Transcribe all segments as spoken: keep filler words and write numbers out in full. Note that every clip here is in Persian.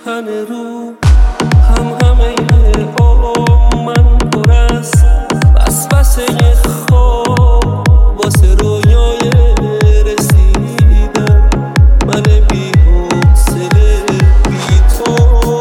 تن رو هم همه آم من پر است وسوسه خواب واسه رویای رسیدن من بی حوصله بی تو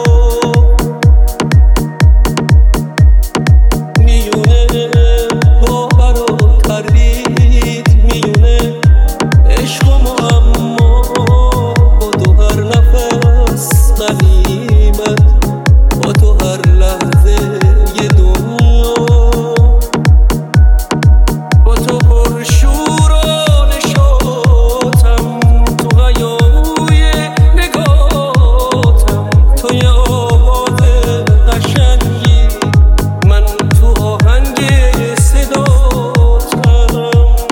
میونه باور و تردید میونه عشق و معما با تو هر نفس غنیمت با تو هر لحظه یه دنیا با تو پرشور و نشاتم تو هیاهوی نگاتم تو یه آواز قشنگی من تو آهنگ صداتم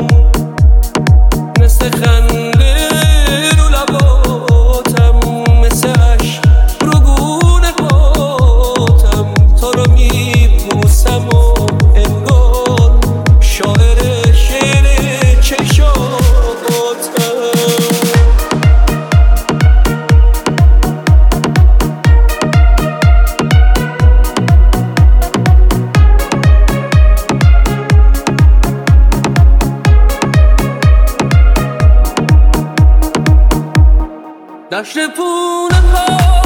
مثل خنده رو لباتم مثل عشق رو گونه پاتم تو رو میبوسم و انگار شاعر شعر چشاتم دشت پونه ها